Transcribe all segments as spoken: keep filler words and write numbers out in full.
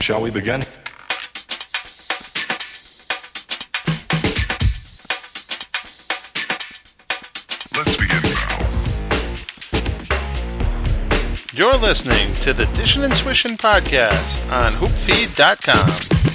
Shall we begin? Let's begin now. You're listening to the Dishin' and Swishin' podcast on hoop feed dot com.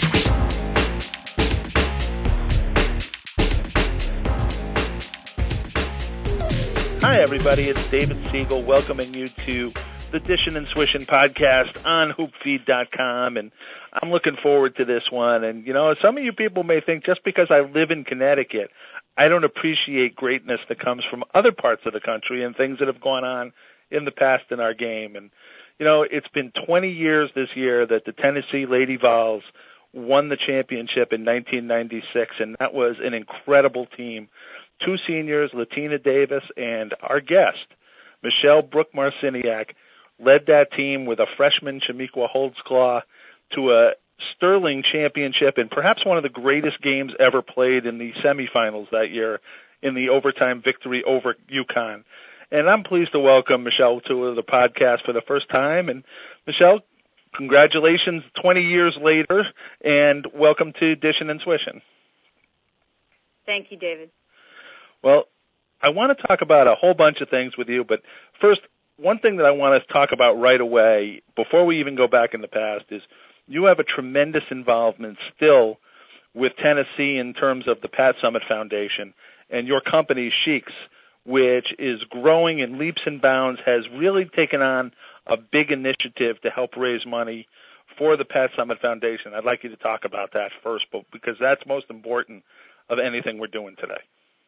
Hi, everybody. It's David Siegel welcoming you to the Dishin' and Swishin' podcast on hoop feed dot com, and I'm looking forward to this one. And, you know, some of you people may think just because I live in Connecticut, I don't appreciate greatness that comes from other parts of the country and things that have gone on in the past in our game. And, you know, it's been twenty years this year that the Tennessee Lady Vols won the championship in nineteen ninety-six, and that was an incredible team. Two seniors, Latina Davis, and our guest, Michelle Brooke Marciniak, led that team with a freshman, Chamiqua Holdsclaw, to a sterling championship and perhaps one of the greatest games ever played in the semifinals that year in the overtime victory over UConn. And I'm pleased to welcome Michelle to the podcast for the first time. And Michelle, congratulations twenty years later, and welcome to Dishin' and Swishin'. Thank you, David. Well, I want to talk about a whole bunch of things with you, but first, one thing that I want to talk about right away, before we even go back in the past, is you have a tremendous involvement still with Tennessee in terms of the Pat Summitt Foundation, and your company, Sheiks, which is growing in leaps and bounds, has really taken on a big initiative to help raise money for the Pat Summitt Foundation. I'd like you to talk about that first, but because that's most important of anything we're doing today.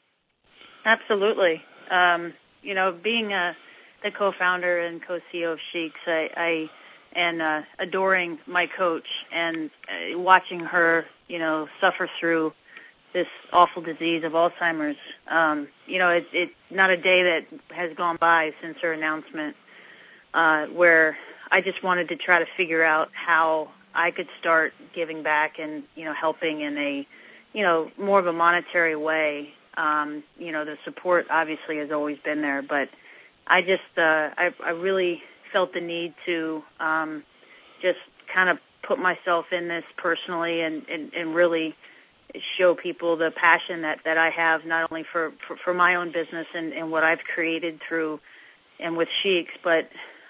Absolutely. Um, you know, being a, the co-founder and co-C E O of Sheiks, I, I and uh, adoring my coach and uh, watching her, you know, suffer through this awful disease of Alzheimer's. Um, you know, it's it, not a day that has gone by since her announcement uh, where I just wanted to try to figure out how I could start giving back and, you know, helping in a, you know, more of a monetary way. Um, you know, the support obviously has always been there, but I just, uh, I, I really felt the need to um, just kind of put myself in this personally and, and, and really show people the passion that, that I have not only for, for, for my own business and, and what I've created through and with Sheiks, but,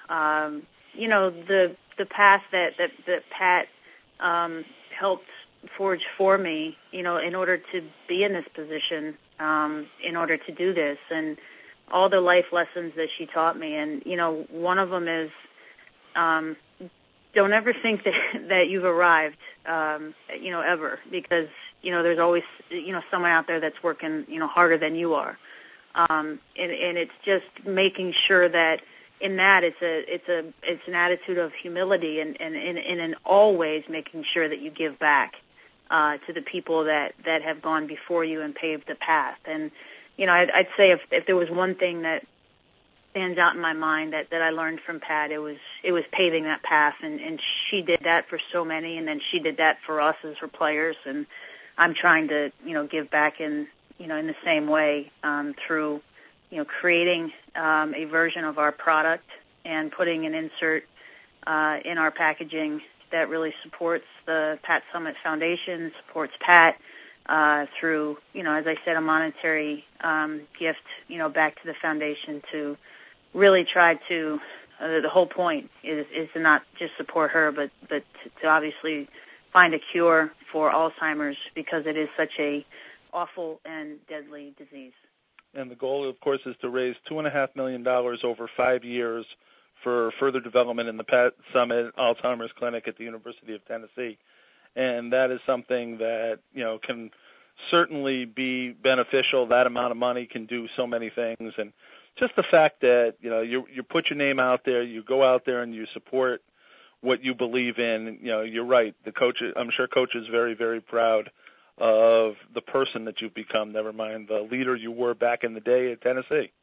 um, you know, the the path that, that, that Pat um, helped forge for me, you know, in order to be in this position, um, in order to do this, and all the life lessons that she taught me. And, you know, one of them is um, don't ever think that, that you've arrived, um, you know, ever, because, you know, there's always, you know, someone out there that's working, you know, harder than you are. Um, and, and it's just making sure that in that it's a it's a it's an attitude of humility and, and, and, and in all ways making sure that you give back uh, to the people that, that have gone before you and paved the path. And, you know, I'd, I'd say if, if there was one thing that stands out in my mind that, that I learned from Pat, it was it was paving that path, and, and she did that for so many, and then she did that for us as her players, and I'm trying to, you know, give back in, you know, in the same way um, through, you know, creating um, a version of our product and putting an insert uh, in our packaging that really supports the Pat Summitt Foundation, supports Pat uh, through, you know, as I said, a monetary um, gift, you know, back to the foundation to really try to, uh, the whole point is, is to not just support her, but, but to, to obviously find a cure for Alzheimer's, because it is such a awful and deadly disease. And the goal, of course, is to raise two point five million dollars over five years for further development in the Pat Summitt Alzheimer's Clinic at the University of Tennessee. And that is something that, you know, can certainly be beneficial. That amount of money can do so many things. And just the fact that, you know, you you put your name out there, you go out there and you support what you believe in. You know, you're right. The coach, I'm sure Coach is very, very proud of the person that you've become, never mind the leader you were back in the day at Tennessee.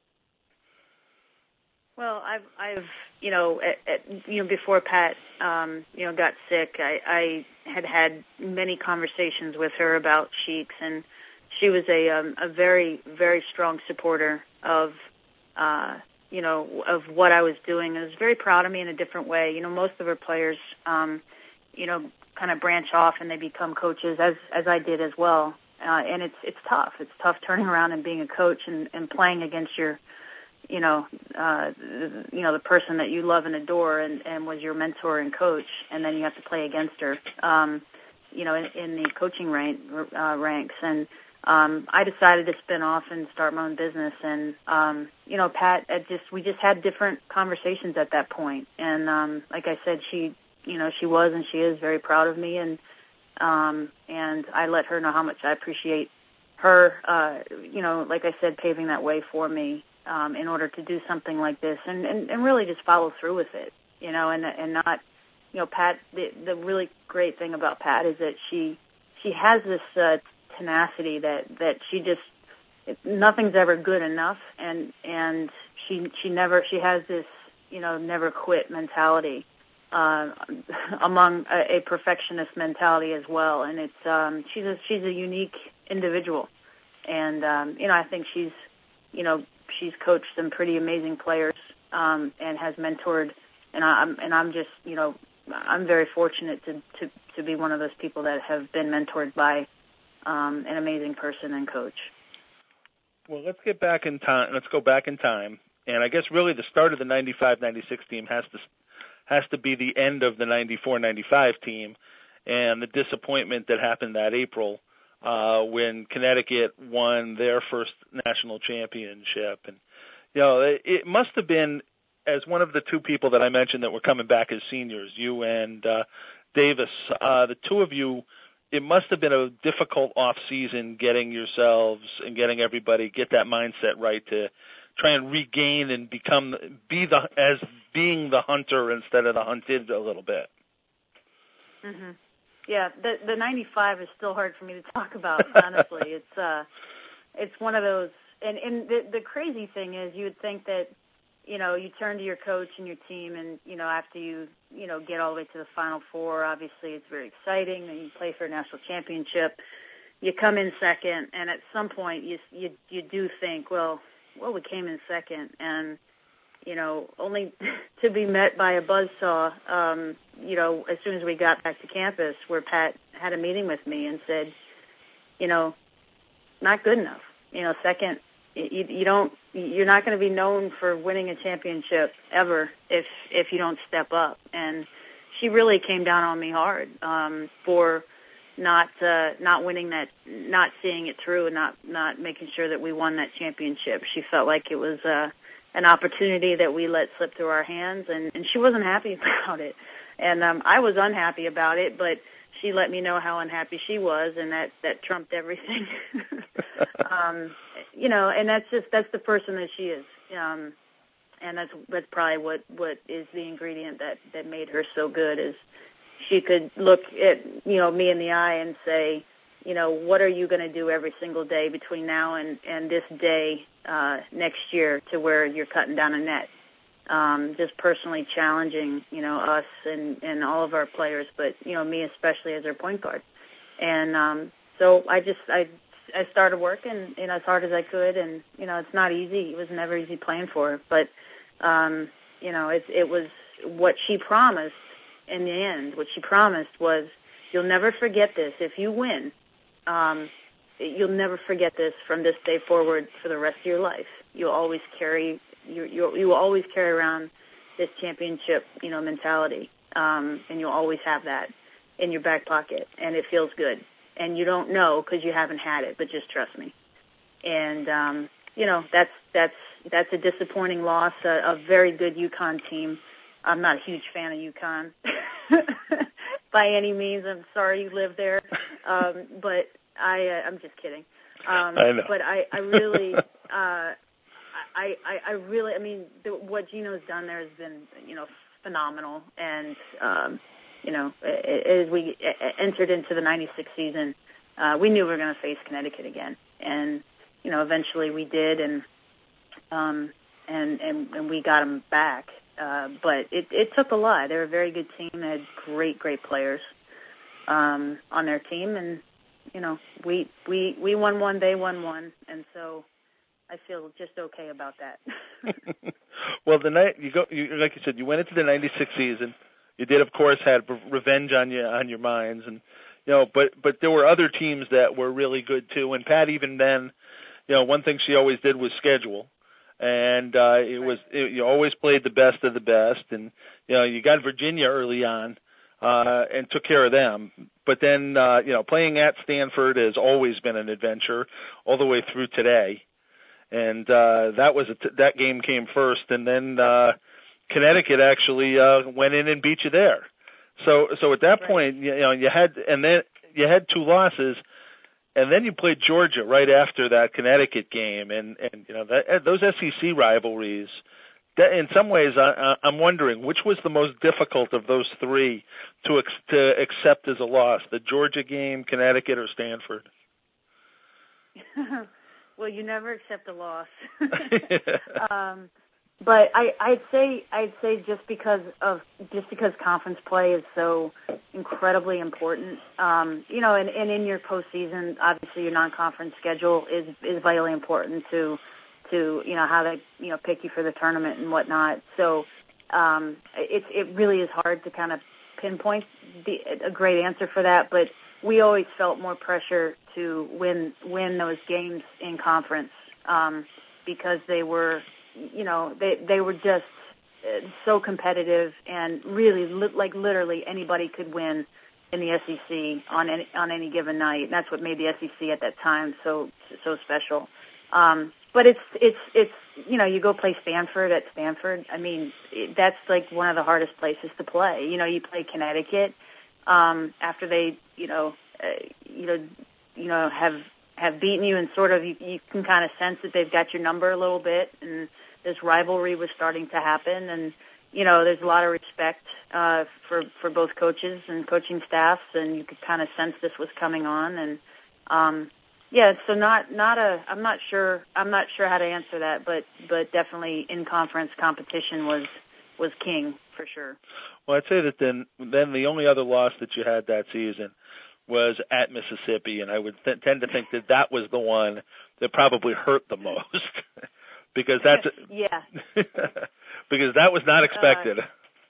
Well, I've, I've, you know, at, at, you know, before Pat, um, you know, got sick, I, I had had many conversations with her about Sheiks, and she was a, um, a very, very strong supporter of, uh, you know, of what I was doing, and was very proud of me in a different way. You know, most of her players, um, you know, kind of branch off and they become coaches, as as I did as well. Uh, and it's it's tough. It's tough turning around and being a coach and, and playing against your, you know, uh, you know, the person that you love and adore and, and was your mentor and coach, and then you have to play against her, um, you know, in, in the coaching rank, uh, ranks. And um, I decided to spin off and start my own business. And, um, you know, Pat, it just we just had different conversations at that point. And um, like I said, she, you know, she was and she is very proud of me. And Um, and I let her know how much I appreciate her, uh, you know, like I said, paving that way for me um, in order to do something like this and, and, and really just follow through with it, you know, and and not, you know, Pat, the, the really great thing about Pat is that she she has this uh, tenacity that, that she just, it, nothing's ever good enough, and and she she never, she has this, you know, never quit mentality. Uh, among a, a perfectionist mentality as well, and it's um, she's a she's a unique individual, and um, you know I think she's you know she's coached some pretty amazing players um, and has mentored, and I'm and I'm just you know I'm very fortunate to, to, to be one of those people that have been mentored by um, an amazing person and coach. Well, let's get back in time. Let's go back in time, and I guess really the start of the ninety-five ninety-six team has to. has to be the end of the ninety-four ninety-five team and the disappointment that happened that April uh, when Connecticut won their first national championship. And, you know, it, it must have been, as one of the two people that I mentioned that were coming back as seniors, you and uh, Davis, uh, the two of you, it must have been a difficult off-season getting yourselves and getting everybody, get that mindset right to try and regain and become, be the, as being the hunter instead of the hunted a little bit. Mm-hmm. Yeah, the the ninety-five is still hard for me to talk about, honestly. it's uh, it's one of those, and, and the, the crazy thing is you would think that, you know, you turn to your coach and your team and, you know, after you, you know, get all the way to the Final Four, obviously it's very exciting, and you play for a national championship. You come in second, and at some point you you, you do think, well, well, we came in second, and, you know, only to be met by a buzzsaw, um, you know, as soon as we got back to campus, where Pat had a meeting with me and said, you know, not good enough. You know, second, you, you don't, you're not going to be known for winning a championship ever if if you don't step up. And she really came down on me hard um, for not uh, not winning that, not seeing it through, and not not making sure that we won that championship. She felt like it was uh, an opportunity that we let slip through our hands, and, and she wasn't happy about it. And um, I was unhappy about it, but she let me know how unhappy she was, and that, that trumped everything. um, you know, and that's just that's the person that she is. Um, and that's that's probably what, what is the ingredient that, that made her so good, is she could look at, you know, me in the eye and say, you know, what are you going to do every single day between now and, and this day uh, next year to where you're cutting down a net? Um, just personally challenging, you know, us and, and all of our players, but, you know, me especially as our point guard. And um, so I just, I, I started working, you know, as hard as I could, and, you know, it's not easy. It was never easy playing for her, but, um, you know, it, it was what she promised in the end. What she promised was, you'll never forget this. If you win, um, you'll never forget this from this day forward for the rest of your life. You'll always carry You, you you will always carry around this championship, you know, mentality, um, and you'll always have that in your back pocket, and it feels good. And you don't know because you haven't had it, but just trust me. And um, you know, that's that's that's a disappointing loss. A, a very good UConn team. I'm not a huge fan of UConn by any means. I'm sorry you live there, um, but I uh, I'm just kidding. Um, I know. But I I really. Uh, I, I, I really, I mean, the, what Gino's done there has been, you know, phenomenal. And, um, you know, as we entered into the ninety-six season, uh, we knew we were going to face Connecticut again. And, you know, eventually we did, and um, and, and, and we got them back. Uh, but it, it took a lot. They're a very good team. They had great, great players um, on their team. And, you know, we, we, we won one, they won one. And so I feel just okay about that. Well, the night you go, you, like you said, you went into the ninety-six season. you did, of course, had revenge on you on your minds, and you know, but but there were other teams that were really good too. And Pat, even then, you know, one thing she always did was schedule, and uh, it was it, you always played the best of the best, and you know, you got Virginia early on uh, and took care of them. But then, uh, you know, playing at Stanford has always been an adventure all the way through today, and uh, that was a t- that game came first, and then. Uh, Connecticut actually uh, went in and beat you there. So so at that right. point, you know, you had and then you had two losses, and then you played Georgia right after that Connecticut game, and and you know that, those S E C rivalries. That in some ways, I, I'm wondering which was the most difficult of those three to ex, to accept as a loss: the Georgia game, Connecticut, or Stanford. Well, you never accept a loss. um, But I, I'd say I'd say just because of just because conference play is so incredibly important, um, you know, and, and in your postseason, obviously your non-conference schedule is, is vitally important to to you know how they you know pick you for the tournament and whatnot. So um, it it really is hard to kind of pinpoint the, a great answer for that. But we always felt more pressure to win win those games in conference um, because they were. You know, they they were just so competitive, and really, li- like literally, anybody could win in the S E C on any on any given night. And that's what made the S E C at that time so so special. Um, but it's it's it's you know, you go play Stanford at Stanford. I mean, it, that's like one of the hardest places to play. You know, you play Connecticut um, after they you know uh, you know you know have have beaten you, and sort of you, you can kind of sense that they've got your number a little bit, and this rivalry was starting to happen, and you know there's a lot of respect uh, for for both coaches and coaching staffs, and you could kind of sense this was coming on, and um, yeah, so not not a I'm not sure I'm not sure how to answer that, but but definitely in conference competition was was king for sure. Well, I'd say that then then the only other loss that you had that season was at Mississippi, and I would th- tend to think that that was the one that probably hurt the most. Because that's yeah. because that was not expected. Uh,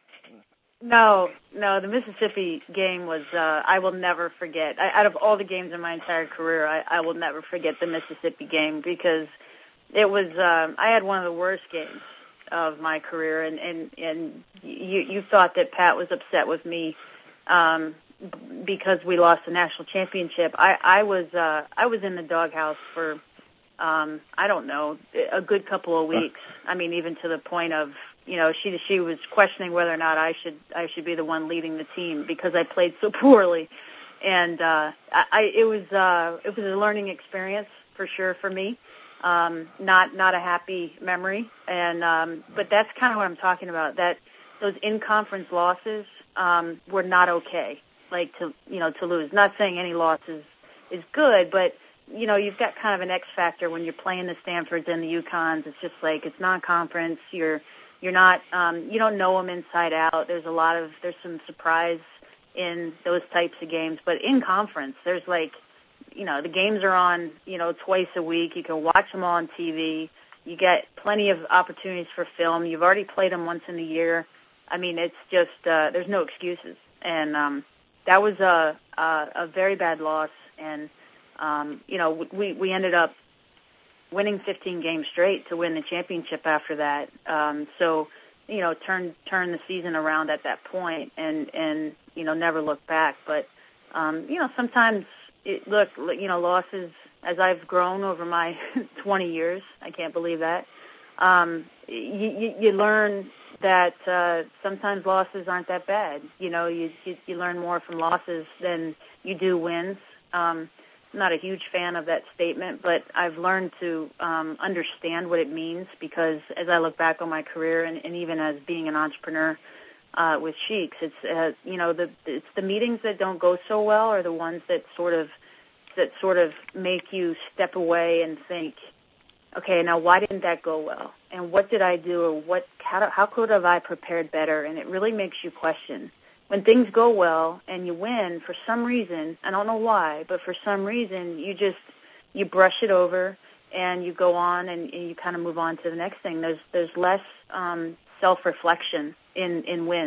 no, no, the Mississippi game was. Uh, I will never forget. I, out of all the games in my entire career, I, I will never forget the Mississippi game because it was. Um, I had one of the worst games of my career, and and and you you thought that Pat was upset with me um, because we lost the national championship. I I was uh, I was in the doghouse for. Um, I don't know, a good couple of weeks. I mean, even to the point of, you know, she she was questioning whether or not I should I should be the one leading the team because I played so poorly, and uh, I it was uh, it was a learning experience for sure for me. Um, not not a happy memory, and um, but that's kind of what I'm talking about. That those in conference losses um, were not okay. Like to you know to lose. Not saying any loss is is good, but you know, you've got kind of an X factor when you're playing the Stanfords and the UConns. It's just like it's non-conference. You're you're not um, you don't know them inside out. There's a lot of there's some surprise in those types of games. But in conference, there's like you know the games are on you know twice a week. You can watch them all on T V. You get plenty of opportunities for film. You've already played them once in a year. I mean, it's just uh, there's no excuses. And um, that was a, a a very bad loss. And Um, you know, we, we ended up winning fifteen games straight to win the championship after that. Um, so, you know, turn turn the season around at that point and, and you know, never look back. But, um, you know, sometimes, it, look, you know, losses, as I've grown over my twenty years, I can't believe that, um, you, you, you learn that uh, sometimes losses aren't that bad. You know, you, you, you learn more from losses than you do wins. Um I'm not a huge fan of that statement, but I've learned to um, understand what it means because as I look back on my career and, and even as being an entrepreneur uh, with Sheiks, it's uh, you know the it's the meetings that don't go so well are the ones that sort of that sort of make you step away and think, okay, now why didn't that go well, and what did I do, or what how, how could have I prepared better, and it really makes you question. When things go well and you win, for some reason, I don't know why, but for some reason, you just, you brush it over and you go on and, and you kind of move on to the next thing. There's there's less um, self-reflection in, in wins.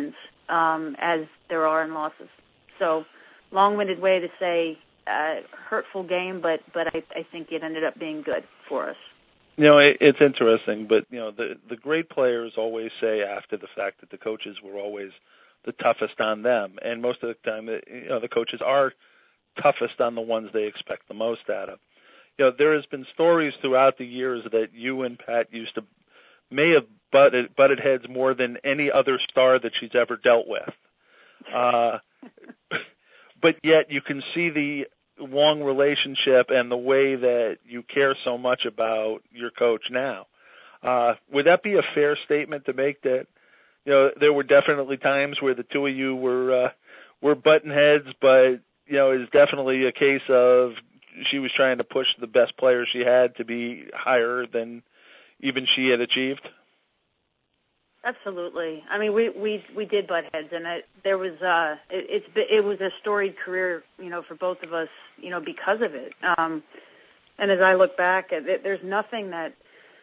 um, as there are in losses. So long-winded way to say uh, hurtful game, but, but I, I think it ended up being good for us. You know, it, it's interesting, but, you know, the, the great players always say after the fact that the coaches were always the toughest on them. And most of the time, you know, the coaches are toughest on the ones they expect the most out of. You know, there has been stories throughout the years that you and Pat used to may have butted, butted heads more than any other star that she's ever dealt with. Uh, but yet you can see the long relationship and the way that you care so much about your coach now. Uh, would that be a fair statement to make, that, you know, there were definitely times where the two of you were uh, were button heads, but, you know, it's definitely a case of she was trying to push the best player she had to be higher than even she had achieved? Absolutely. I mean, we we we did butt heads, and it, there was uh, it, it's it was a storied career, you know, for both of us, you know, because of it. Um, and as I look back, it, there's nothing that,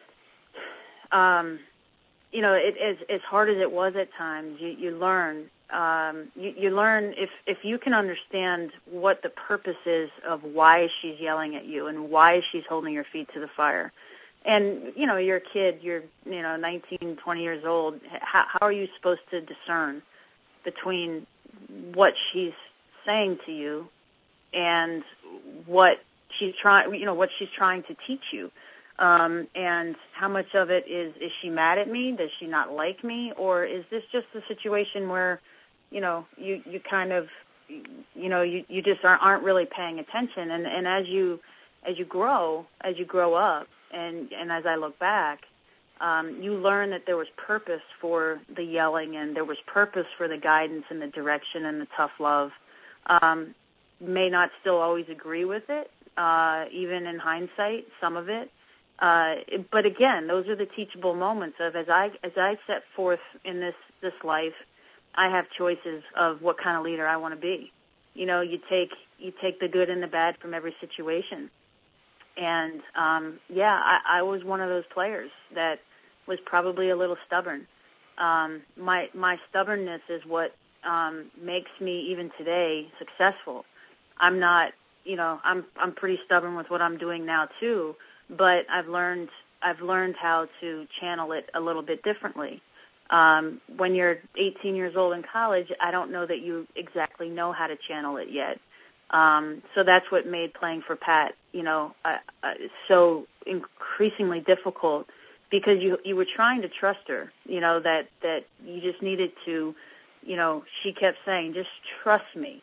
um, you know, it, as as hard as it was at times, you, you learn. Um, you, you learn if if you can understand what the purpose is of why she's yelling at you and why she's holding your feet to the fire. And, you know, you're a kid, you're, you know, nineteen, twenty years old. How, how are you supposed to discern between what she's saying to you and what she's trying, you know, what she's trying to teach you? Um, and how much of it is, is she mad at me? Does she not like me? Or is this just a situation where, you know, you, you kind of, you know, you, you just aren't, aren't really paying attention. And, and as you, as you grow, as you grow up, And, and as I look back, um, you learn that there was purpose for the yelling, and there was purpose for the guidance and the direction and the tough love. Um, may not still always agree with it, uh, even in hindsight, some of it. Uh, but again, those are the teachable moments of as I as I set forth in this, this life, I have choices of what kind of leader I want to be. You know, you take you take the good and the bad from every situation. And, um, yeah, I, I was one of those players that was probably a little stubborn. Um, my my stubbornness is what um, makes me, even today, successful. I'm not, you know, I'm I'm pretty stubborn with what I'm doing now, too, but I've learned I've learned how to channel it a little bit differently. Um, when you're eighteen years old in college, I don't know that you exactly know how to channel it yet. Um, so that's what made playing for Pat, you know, uh, uh, so increasingly difficult, because you you were trying to trust her, you know, that, that you just needed to, you know, she kept saying, just trust me.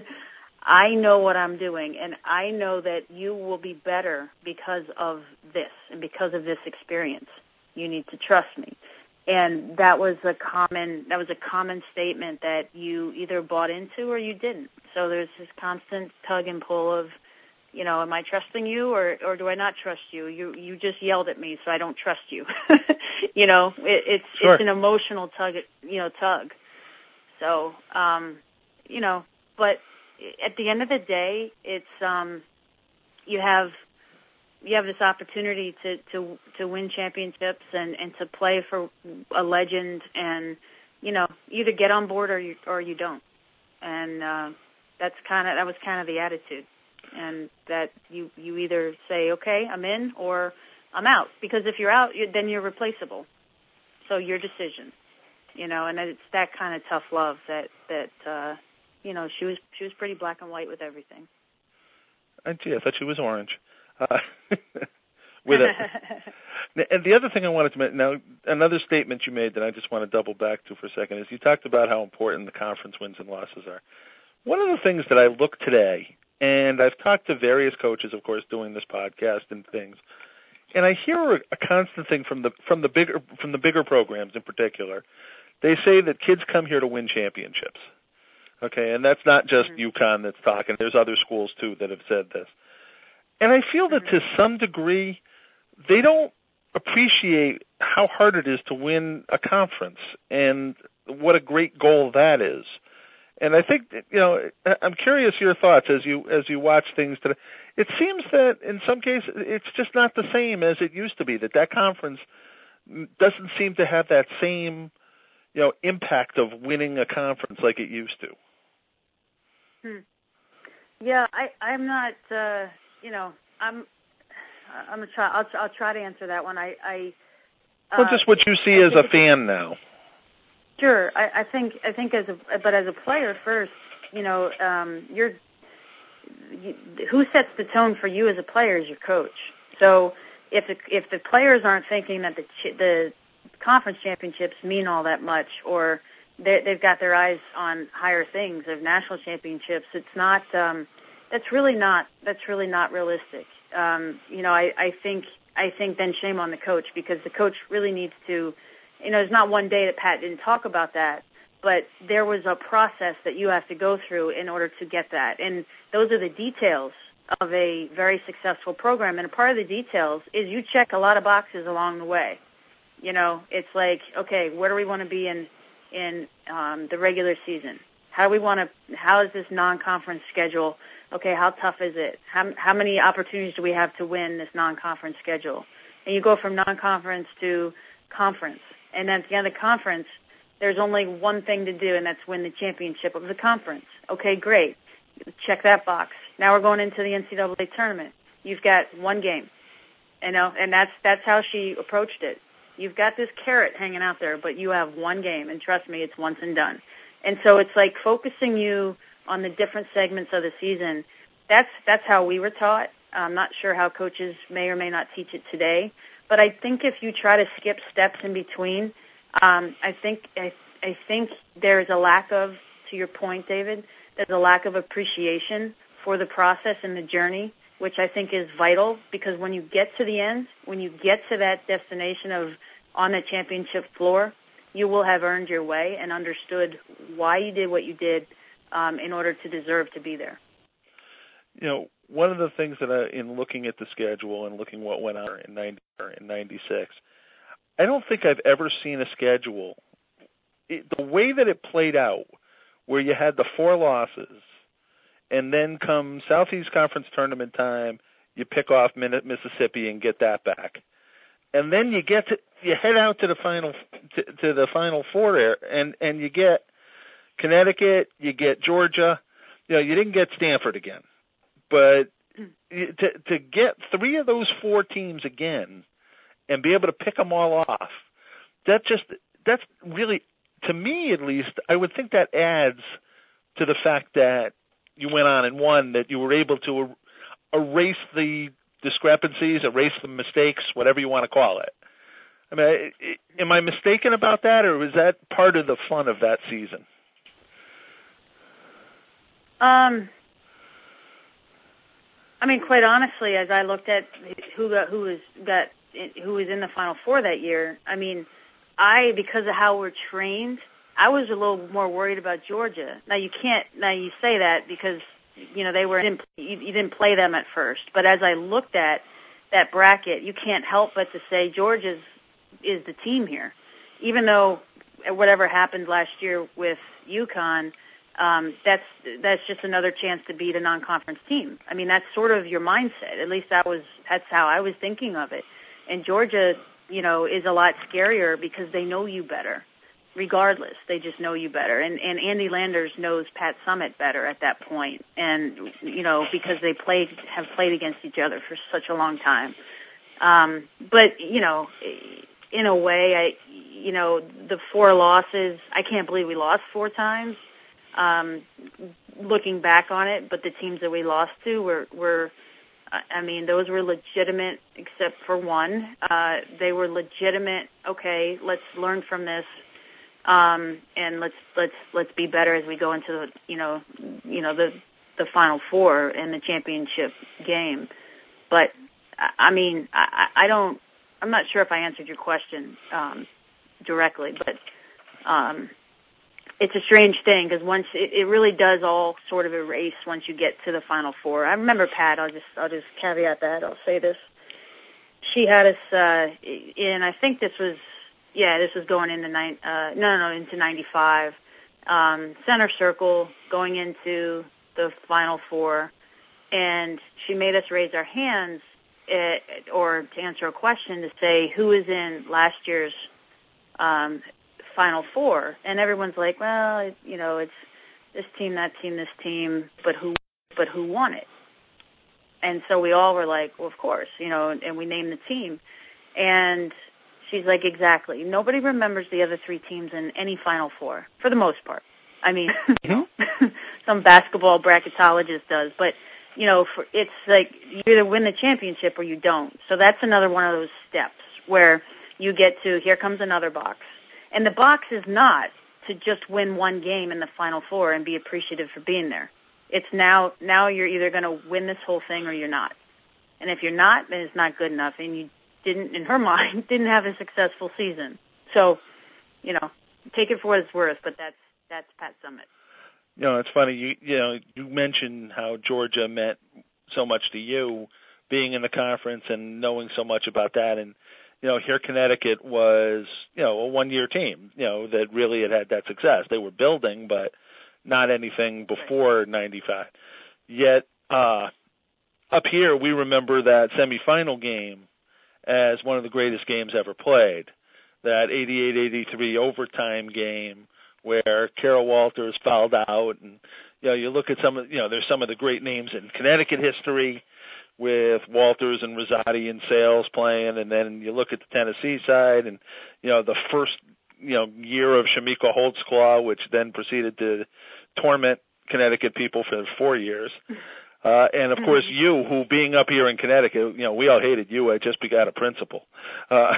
I know what I'm doing, and I know that you will be better because of this and because of this experience. You need to trust me. And that was a common that was a common statement that you either bought into or you didn't. So there's this constant tug and pull of, you know, am I trusting you or, or do I not trust you? You you just yelled at me, so I don't trust you. you know, it, it's Sure. it's an emotional tug, you know, tug. So, um, you know, but at the end of the day, it's um, you have. You have this opportunity to, to, to win championships and, and to play for a legend, and, you know, either get on board or you, or you don't. And uh, that's kind of that was kind of the attitude, and that you, you either say, okay, I'm in, or I'm out. Because if you're out, you, then you're replaceable. So your decision, you know, and it's that kind of tough love that that uh, you know, she was she was pretty black and white with everything. I, gee, I thought she was orange. Uh, with it. And the other thing I wanted to mention, now, another statement you made that I just want to double back to for a second is you talked about how important the conference wins and losses are. One of the things that I look today, and I've talked to various coaches, of course, doing this podcast and things, and I hear a, a constant thing from the from the bigger from the bigger programs in particular. They say that kids come here to win championships. Okay, and that's not just mm-hmm. UConn that's talking. There's other schools too that have said this. And I feel that to some degree, they don't appreciate how hard it is to win a conference and what a great goal that is. And I think, you know, I'm curious your thoughts as you as you watch things today. It seems that in some cases it's just not the same as it used to be, that that conference doesn't seem to have that same, you know, impact of winning a conference like it used to? Hmm. Yeah, I, I'm not. Uh, you know, I'm. I'm gonna try. I'll, I'll try to answer that one. I. I uh, well, just what you see I as a fan now. Sure, I, I think. I think as a, but as a player first, you know, um, you're. You, who sets the tone for you as a player is your coach. So if the, if the players aren't thinking that the the conference championships mean all that much, or they've got their eyes on higher things of national championships, it's not. Um, that's really not. That's really not realistic. Um, you know, I, I think. I think then shame on the coach, because the coach really needs to. You know, there's not one day that Pat didn't talk about that, but there was a process that you have to go through in order to get that, and those are the details of a very successful program. And a part of the details is you check a lot of boxes along the way. You know, it's like, okay, where do we want to be in in um, the regular season? How do we want to? How is this non-conference schedule? Okay, how tough is it? How how many opportunities do we have to win this non-conference schedule? And you go from non-conference to conference, and then at the end of the conference, there's only one thing to do, and that's win the championship of the conference. Okay, great. Check that box. Now we're going into the N C double A tournament. You've got one game, you know, and that's that's how she approached it. You've got this carrot hanging out there, but you have one game, and trust me, it's once and done. And so it's like focusing you on the different segments of the season. That's that's how we were taught. I'm not sure how coaches may or may not teach it today, but I think if you try to skip steps in between, um, I think I, I think there's a lack of, to your point, David, there's a lack of appreciation for the process and the journey, which I think is vital, because when you get to the end, when you get to that destination of on the championship floor, you will have earned your way and understood why you did what you did um, in order to deserve to be there. You know, one of the things that I, in looking at the schedule and looking what went on in ninety or in ninety-six, I don't think I've ever seen a schedule it, the way that it played out, where you had the four losses, and then come Southeast Conference tournament time, you pick off Mississippi and get that back, and then you get to you head out to the final to, to the Final Four there, and and you get Connecticut, you get Georgia. You know, you didn't get Stanford again, but to to get three of those four teams again and be able to pick them all off, that just that's really, to me at least, I would think that adds to the fact that you went on and won, that you were able to er- erase the discrepancies, erase the mistakes, whatever you want to call it. I mean, am I mistaken about that, or was that part of the fun of that season? Um, I mean, quite honestly, as I looked at who got, who was got who was in the Final Four that year, I mean, I because of how we're trained, I was a little more worried about Georgia. Now you can't. Now you say that because you know they were you, you didn't play them at first, but as I looked at that bracket, you can't help but to say Georgia's is the team here, even though whatever happened last year with UConn. Um, that's that's just another chance to beat a non-conference team. I mean, that's sort of your mindset. At least that was that's how I was thinking of it. And Georgia, you know, is a lot scarier because they know you better. Regardless, they just know you better. And and Andy Landers knows Pat Summitt better at that point. And you know, because they played have played against each other for such a long time. Um, but you know, in a way, I you know, the four losses. I can't believe we lost four times. Um, looking back on it, but the teams that we lost to were, were I mean, those were legitimate, except for one. Uh, they were legitimate. Okay, let's learn from this, um, and let's let's let's be better as we go into the you know you know the the Final Four and the championship game. But I mean, I, I don't. I'm not sure if I answered your question um, directly, but. Um, It's a strange thing because once it, it really does all sort of erase once you get to the Final Four. I remember Pat. I'll just I'll just caveat that. I'll say this. She had us uh, in. I think this was yeah. This was going into nine. Uh, no, no, no, into ninety-five. Um, center circle going into the Final Four, and she made us raise our hands at, or to answer a question to say who is in last year's. Um, Final Four, and everyone's like, well, it, you know, it's this team, that team, this team, but who, but who won it? And so we all were like, well, of course, you know, and, and we named the team. And she's like, exactly. Nobody remembers the other three teams in any Final Four, for the most part. I mean, you know, some basketball bracketologist does, but, you know, for, it's like you either win the championship or you don't. So that's another one of those steps where you get to, here comes another box. And the box is not to just win one game in the Final Four and be appreciative for being there. It's now, now you're either going to win this whole thing or you're not. And if you're not, then it's not good enough. And you didn't, in her mind, didn't have a successful season. So, you know, take it for what it's worth, but that's, that's Pat Summitt. You know, it's funny, you, you know, you mentioned how Georgia meant so much to you being in the conference and knowing so much about that. And, you know, here Connecticut was, you know, a one-year team, you know, that really had had that success. They were building, but not anything before ninety-five. Yet, uh, up here, we remember that semifinal game as one of the greatest games ever played, that eighty-eight eighty-three overtime game where Carol Walters fouled out. And, you know, you look at some of, you know, there's some of the great names in Connecticut history with Walters and Rosati and Sales playing, and then you look at the Tennessee side and, you know, the first, you know, year of Shamika Holtzclaw, which then proceeded to torment Connecticut people for four years. Uh, and, of course, you, who being up here in Connecticut, you know, we all hated you. I just begot a principal. Uh,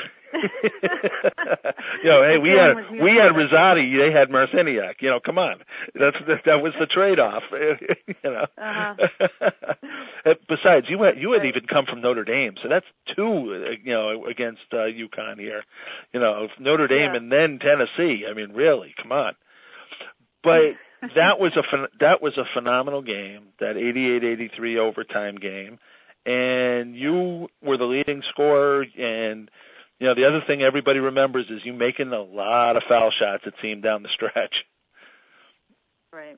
you know, hey, we had we had Rosati, they had Marciniak. You know, come on, that's that, that was the trade-off. You know. Uh-huh. Besides, you had you had even come from Notre Dame, so that's two. You know, against uh, UConn here. You know, Notre Dame yeah. and then Tennessee. I mean, really, come on. But that was a that was a phenomenal game, that eighty-eight eighty-three overtime game, and you were the leading scorer. And you know, the other thing everybody remembers is you making a lot of foul shots, it seemed, down the stretch. Right.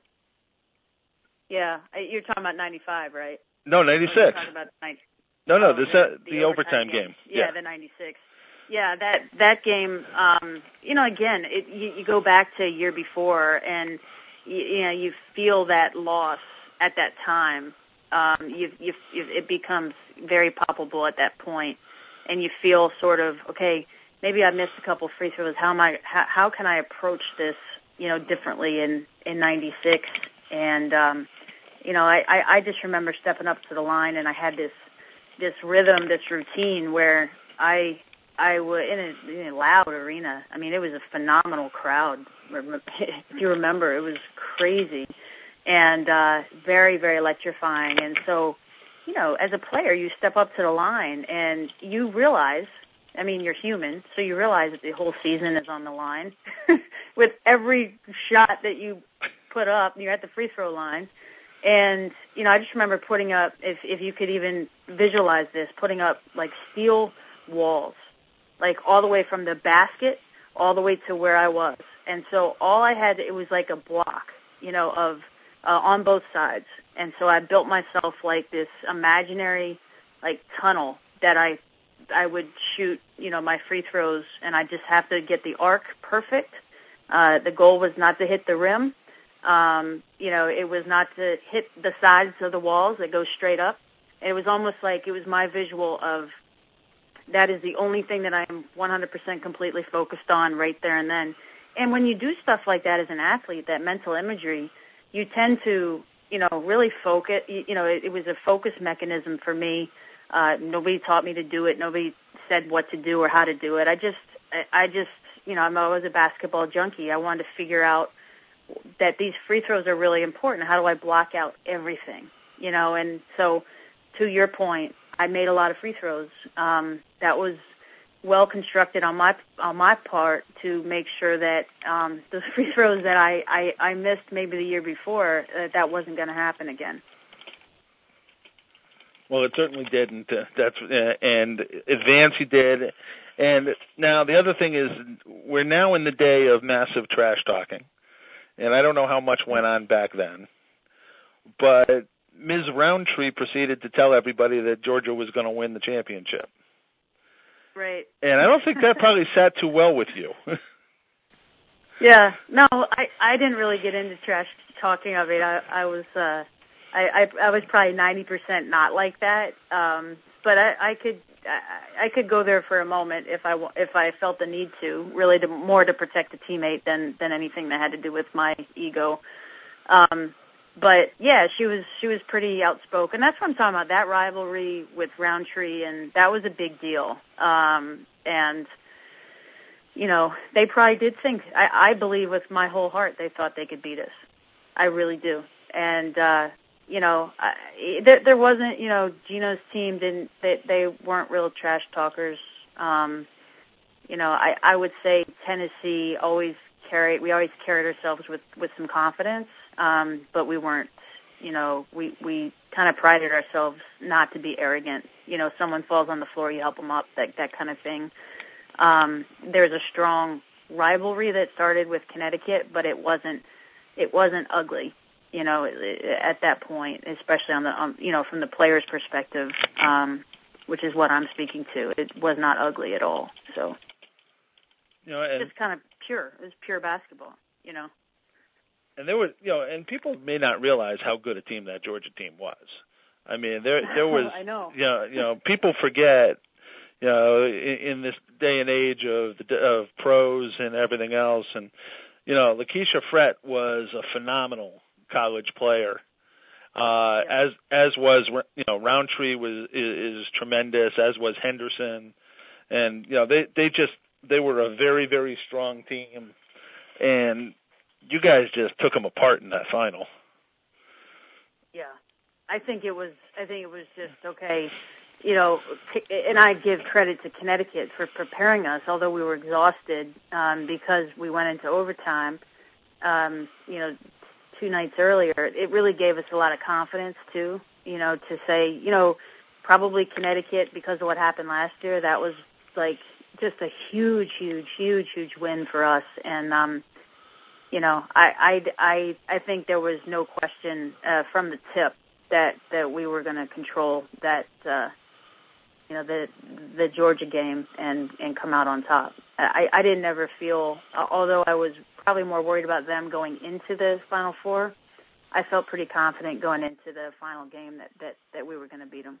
Yeah, you're talking about ninety-five, right? No, ninety-six. About ninety no, no, oh, this, the, uh, the, the overtime, overtime game. game. Yeah, yeah, the ninety-six. Yeah, that that game, um, you know, again, it, you, you go back to a year before, and you, you know, you feel that loss at that time. Um, you, you, it becomes very palpable at that point, and you feel sort of, okay, maybe I missed a couple free throws. How am I? How, how can I approach this, you know, differently in in ninety-six? And um, you know, I, I, I just remember stepping up to the line, and I had this this rhythm, this routine where I. I was in a, in a loud arena. I mean, it was a phenomenal crowd. If you remember, it was crazy and uh, very, very electrifying. And so, you know, as a player, you step up to the line and you realize, I mean, you're human, so you realize that the whole season is on the line. With every shot that you put up, you're at the free throw line. And, you know, I just remember putting up, if, if you could even visualize this, putting up like steel walls, like all the way from the basket all the way to where I was. And so all I had, it was like a block, you know, of uh, on both sides. And so I built myself like this imaginary, like, tunnel that I I would shoot, you know, my free throws, and I just have to get the arc perfect. Uh, the goal was not to hit the rim. Um, you know, it was not to hit the sides of the walls that go straight up. And it was almost like it was my visual of, that is the only thing that I'm one hundred percent completely focused on right there and then. And when you do stuff like that as an athlete, that mental imagery, you tend to, you know, really focus. You know, it, it was a focus mechanism for me. Uh, nobody taught me to do it. Nobody said what to do or how to do it. I just, I just, you know, I'm always a basketball junkie. I wanted to figure out that these free throws are really important. How do I block out everything? You know, and so to your point, I made a lot of free throws. Um, that was well constructed on my on my part to make sure that um, the free throws that I, I, I missed maybe the year before, uh, that wasn't going to happen again. Well, it certainly didn't. Uh, that's uh, and advance you did. And now the other thing is, we're now in the day of massive trash talking, and I don't know how much went on back then, but Miz Roundtree proceeded to tell everybody that Georgia was going to win the championship. Right. And I don't think that probably sat too well with you. Yeah, no, I I didn't really get into trash talking. I mean, I I was uh, I, I I was probably ninety percent not like that. Um, but I I could I, I could go there for a moment if I if I felt the need to, really to, more to protect a teammate than than anything that had to do with my ego. Um, but yeah, she was she was pretty outspoken. That's what I'm talking about. That rivalry with Roundtree, and that was a big deal. Um, and you know, they probably did think, I, I believe with my whole heart, they thought they could beat us. I really do. And, uh, you know, I, there, there wasn't, you know, Gino's team didn't, they, they weren't real trash talkers. Um, you know, I, I would say Tennessee always carried, we always carried ourselves with, with some confidence, um, but we weren't, you know, we, we kind of prided ourselves not to be arrogant. You know, someone falls on the floor, you help them up, that, that kind of thing. Um, there's a strong rivalry that started with Connecticut, but it wasn't it wasn't ugly, you know, at that point, especially on the on, you know, from the players' perspective, um, which is what I'm speaking to. It was not ugly at all. So, you know, and, it's kind of pure. It was pure basketball, you know. And there was, you know, and people may not realize how good a team that Georgia team was. I mean, there there was, I know. You know, you know, people forget. You know, in, in this day and age of the, of pros and everything else, and you know, Lakeisha Frett was a phenomenal college player. Uh, yeah. As as was you know, Roundtree was is, is tremendous, as was Henderson, and you know, they they just they were a very very strong team, and you guys just took them apart in that final. Yeah, I think it was. I think it was just okay. You know, and I give credit to Connecticut for preparing us, although we were exhausted um, because we went into overtime, um, you know, two nights earlier. It really gave us a lot of confidence, too, you know, to say, you know, probably Connecticut, because of what happened last year, that was, like, just a huge, huge, huge, huge win for us. And, um, you know, I, I, I, I think there was no question uh, from the tip that, that we were going to control that, uh, you know, the the Georgia game and, and come out on top. I, I didn't ever feel, although I was probably more worried about them going into the Final Four, I felt pretty confident going into the final game that, that, that we were going to beat them.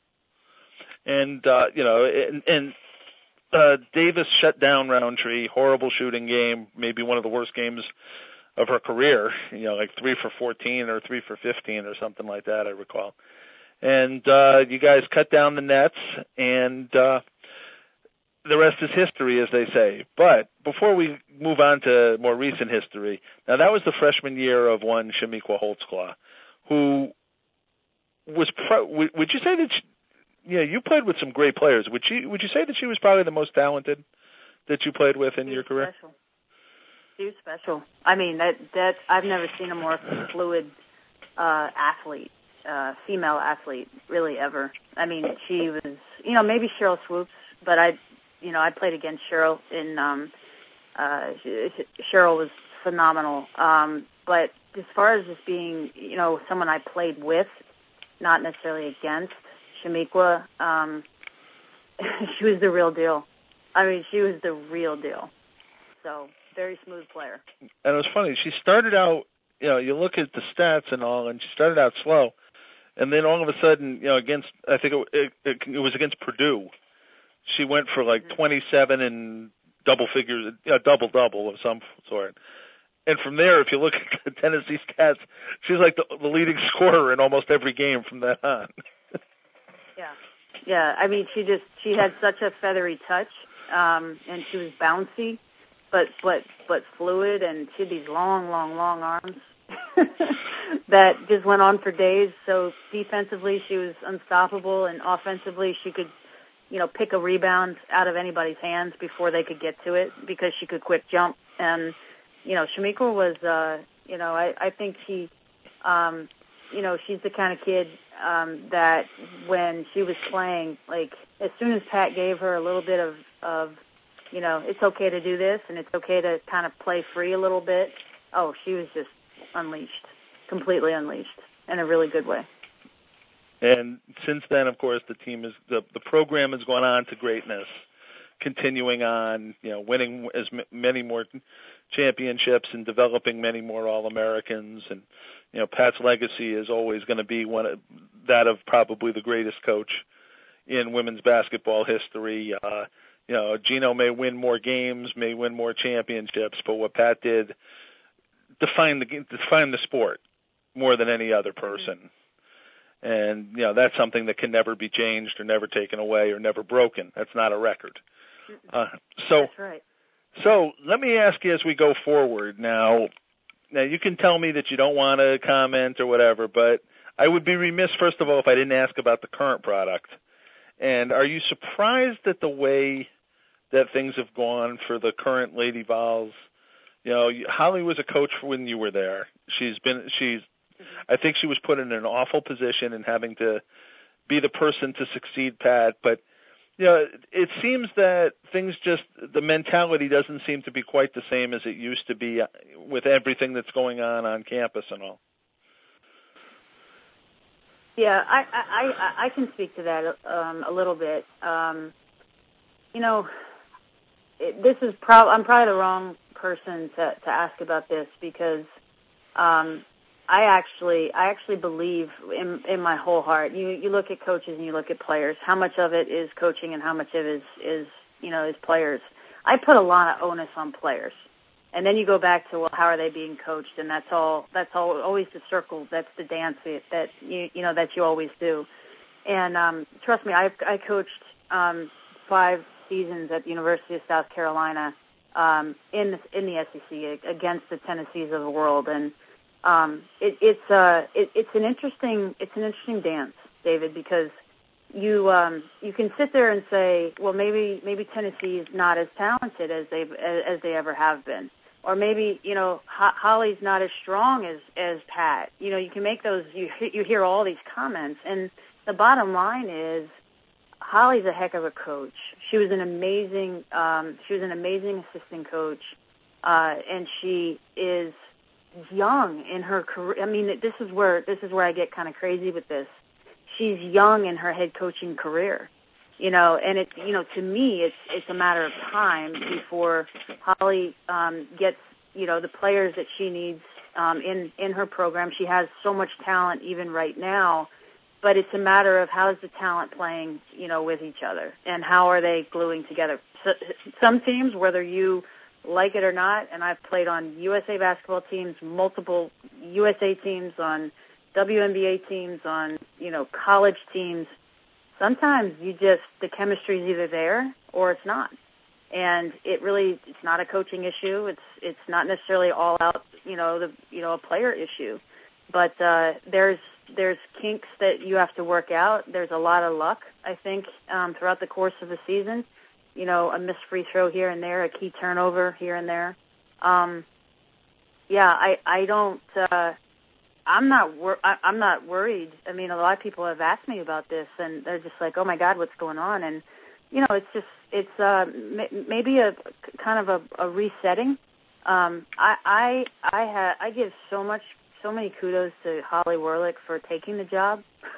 And, uh, you know, and, and uh, Davis shut down Roundtree, horrible shooting game, maybe one of the worst games of her career, you know, like three for fourteen or three for fifteen or something like that, I recall. And uh, you guys cut down the nets, and uh, the rest is history, as they say. But before we move on to more recent history, now that was the freshman year of one Chamique Holtzclaw, who was pro- – would you say that she, you know, you played with some great players. Would you, would you say that she was probably the most talented that you played with in she your career? Special. She was special. I mean, that that I've never seen a more fluid uh, athlete. Uh, female athlete, really, ever. I mean, she was, you know, maybe Cheryl Swoops, but I, you know, I played against Cheryl in, um, uh, Cheryl was phenomenal. Um, but as far as just being, you know, someone I played with, not necessarily against, Chamique, um, she was the real deal. I mean, she was the real deal. So, very smooth player. And it was funny, she started out, you know, you look at the stats and all, and she started out slow. And then all of a sudden, you know, against, I think it, it, it was against Purdue, she went for like mm-hmm. twenty-seven and double figures, you know, double-double of some sort. And from there, if you look at the Tennessee stats, she's like the, the leading scorer in almost every game from that on. yeah. Yeah, I mean, she just, she had such a feathery touch, um, and she was bouncy, but, but, but fluid, and she had these long, long, long arms. that just went on for days. So defensively, she was unstoppable, and offensively, she could, you know, pick a rebound out of anybody's hands before they could get to it because she could quick jump. And, you know, Chamique was, uh, you know, I, I think she, um, you know, she's the kind of kid um, that when she was playing, like, as soon as Pat gave her a little bit of, of, you know, it's okay to do this and it's okay to kind of play free a little bit, oh, she was just unleashed, completely unleashed in a really good way. And since then, of course, the team is the the program has gone on to greatness, continuing on, you know, winning as m- many more championships and developing many more All-Americans. And, you know, Pat's legacy is always going to be one of, that of probably the greatest coach in women's basketball history. Uh, you know, Gino may win more games, may win more championships, but what Pat did defined the, defined the sport more than any other person. And, you know, that's something that can never be changed or never taken away or never broken. That's not a record. Uh, so, That's right. So let me ask you as we go forward now, now you can tell me that you don't want to comment or whatever, but I would be remiss, first of all, if I didn't ask about the current product. And are you surprised at the way that things have gone for the current Lady Vols? You know, Holly was a coach when you were there. She's been, she's, I think she was put in an awful position in having to be the person to succeed Pat, but you know, it seems that things just, the mentality doesn't seem to be quite the same as it used to be with everything that's going on on campus and all. Yeah, I, I, I can speak to that um, a little bit. Um, you know, it, this is probably, I'm probably the wrong person to, to ask about this because um, I actually, I actually believe in, in my whole heart. You, you look at coaches and you look at players. How much of it is coaching and how much of it is, is, you know, is players. I put a lot of onus on players, and then you go back to well, how are they being coached? And that's all. That's all. Always the circle. That's the dance that you, you know that you always do. And um, trust me, I, I coached um, five seasons at the University of South Carolina um, in the, in the S E C against the Tennessees of the world, and Um, it, it's uh, it, it's an interesting it's an interesting dance, David, because you um, you can sit there and say, well, maybe maybe Tennessee is not as talented as they as they ever have been, or maybe you know Ho- Holly's not as strong as, as Pat. You know, you can make those. You you hear all these comments, and the bottom line is Holly's a heck of a coach. She was an amazing um, she was an amazing assistant coach, uh, and she is young in her career. I mean, this is where this is where I get kind of crazy with this. She's young in her head coaching career, you know, and it, you know, to me, it's it's a matter of time before Holly um, gets, you know, the players that she needs um, in in her program. She has so much talent even right now, but it's a matter of how is the talent playing, you know, with each other, and how are they gluing together. So, some teams, whether you like it or not, and I've played on U S A basketball teams, multiple U S A teams, on W N B A teams, on, you know, college teams. Sometimes you just, the chemistry is either there or it's not. And it really, it's not a coaching issue. It's it's not necessarily all out, you know, the you know, a player issue. But uh, there's there's kinks that you have to work out. There's a lot of luck, I think, um, throughout the course of the season. You know, a missed free throw here and there, a key turnover here and there. Um, yeah, I, I don't, uh, I'm not, wor- I, I'm not worried. I mean, a lot of people have asked me about this, and they're just like, oh my God, what's going on? And, you know, it's just, it's uh, m- maybe a kind of a, a resetting. Um, I, I, I, ha- I give so much, so many kudos to Holly Werlich for taking the job.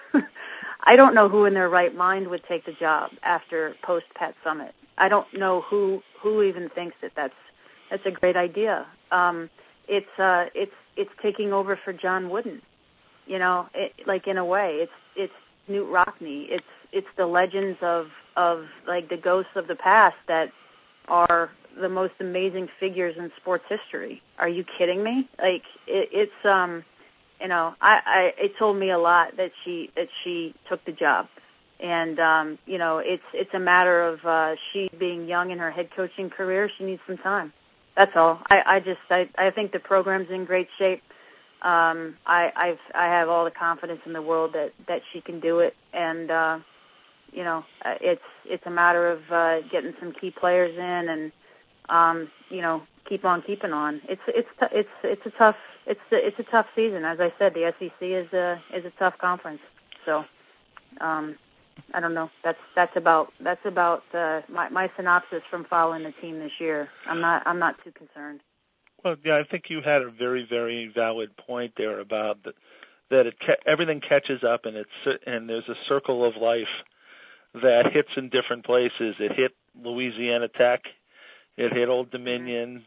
I don't know who in their right mind would take the job after post-Pat Summit. I don't know who who even thinks that that's that's a great idea. Um, it's uh, it's it's taking over for John Wooden, you know, it, like in a way. It's it's Knute Rockne. It's it's the legends of of like the ghosts of the past that are the most amazing figures in sports history. Are you kidding me? Like it, it's um, you know, I, I it told me a lot that she that she took the job. And, um, you know, it's it's a matter of uh, she being young in her head coaching career. She needs some time. That's all. I, I just I, I think the program's in great shape. Um, I I've, I have all the confidence in the world that, that she can do it. And, uh, you know, it's it's a matter of uh, getting some key players in and, um, you know, keep on keeping on. It's it's it's it's a tough it's it's a tough season. As I said, the S E C is a is a tough conference. So. Um, I don't know. That's that's about that's about uh, my my synopsis from following the team this year. I'm not I'm not too concerned. Well, yeah, I think you had a very very valid point there about that that it ca- everything catches up and it's and there's a circle of life that hits in different places. It hit Louisiana Tech, it hit Old Dominion,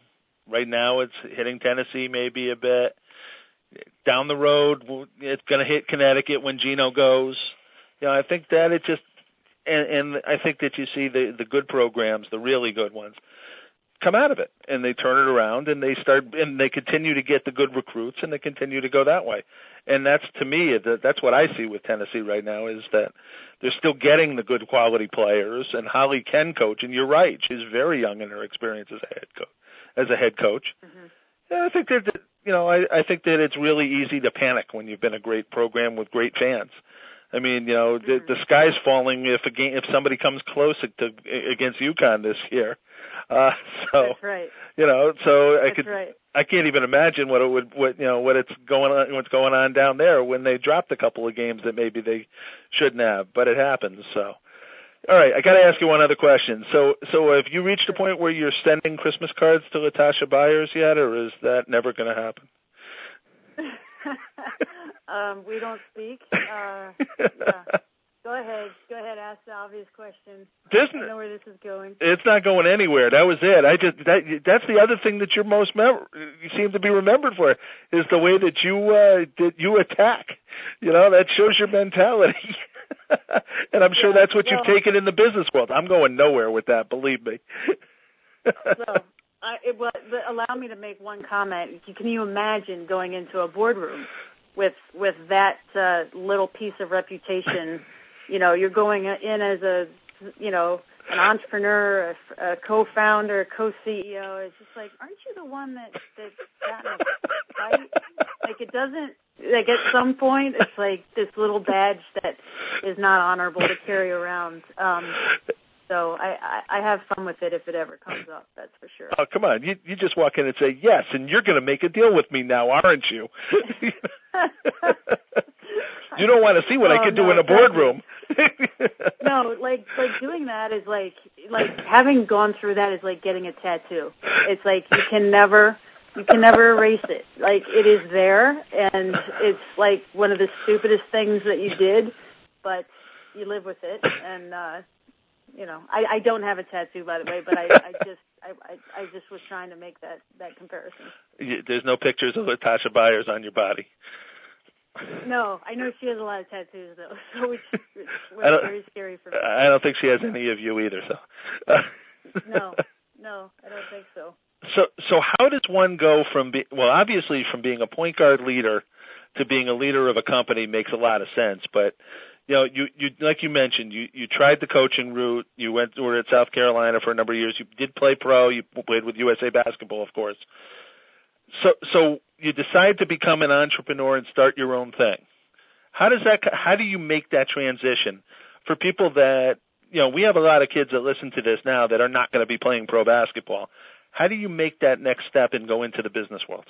Right now it's hitting Tennessee maybe a bit. Down the road, it's going to hit Connecticut when Gino goes. You know, I think that it just, and, and I think that you see the, the good programs, the really good ones, come out of it, and they turn it around, and they start, and they continue to get the good recruits, and they continue to go that way. And that's, to me, that's what I see with Tennessee right now, is that they're still getting the good quality players, and Holly can coach, and you're right, she's very young in her experience as a head coach. As a head coach. Mm-hmm. Yeah, I think that, you know, I, I think that it's really easy to panic when you've been a great program with great fans. I mean, you know, the, the sky's falling if a game, if somebody comes close to, against UConn this year. Uh, so, That's right. You know, so I That's could, right. I can't even imagine what it would, what, you know, what it's going on, what's going on down there when they dropped a couple of games that maybe they shouldn't have, but it happens. So, all right, I got to ask you one other question. So, so have you reached a point where you're sending Christmas cards to Latasha Byers yet, or is that never going to happen? um, we don't speak. Uh, yeah. Go ahead. Go ahead. Ask the obvious question. This, I know where this is going. It's not going anywhere. That was it. I just that that's the other thing that you're most mem- you seem to be remembered for, is the way that you uh, that you attack. You know, that shows your mentality. And I'm sure yeah, that's what well, you've taken in the business world. I'm going nowhere with that, believe me. so, I, it, but, but allow me to make one comment. Can you imagine going into a boardroom with with that uh, little piece of reputation? You know, you're going in as a, you know, an entrepreneur, a, a co-founder, a co-C E O. It's just like, aren't you the one that that got in a fight? Like, it doesn't. Like, at some point, it's like this little badge that is not honorable to carry around. Um, so I, I, I have fun with it if it ever comes up, that's for sure. Oh, come on. You, you just walk in and say, yes, and you're going to make a deal with me now, aren't you? You don't want to see what oh, I can no, do in a boardroom. No, like like doing that is like, like having gone through that is like getting a tattoo. It's like you can never... You can never erase it. Like, it is there, and it's like one of the stupidest things that you did, but you live with it. And, uh, you know, I, I don't have a tattoo, by the way, but I, I just I, I, I just was trying to make that, that comparison. There's no pictures of Latasha Byers on your body. No, I know she has a lot of tattoos, though, so it's, it's very scary for me. I don't think she has any of you either, so. No, no, I don't think so. So, so how does one go from be, well, obviously from being a point guard leader to being a leader of a company makes a lot of sense. But, you know, you, you, like you mentioned, you, you tried the coaching route. You went, were at South Carolina for a number of years. You did play pro. You played with U S A Basketball, of course. So, so you decide to become an entrepreneur and start your own thing. How does that, how do you make that transition for people that, you know, we have a lot of kids that listen to this now that are not going to be playing pro basketball. How do you make that next step and go into the business world?